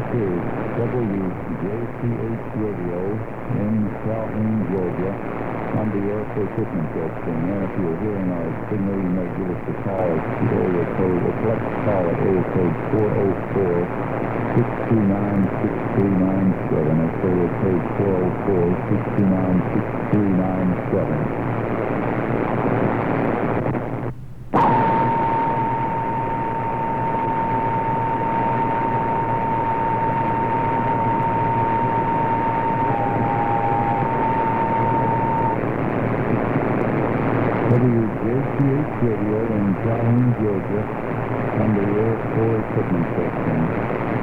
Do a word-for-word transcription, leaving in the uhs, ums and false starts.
is W J T H Radio in Calhoun, Georgia, on the air for equipment testing. And if you're hearing our signal, you may give us a call at the area code, or collect a call at area code four oh four, six two nine, six three nine seven. That's area code four oh four, six two nine, six three nine seven. W J T H Radio in Calhoun, Georgia, on the air for equipment testing.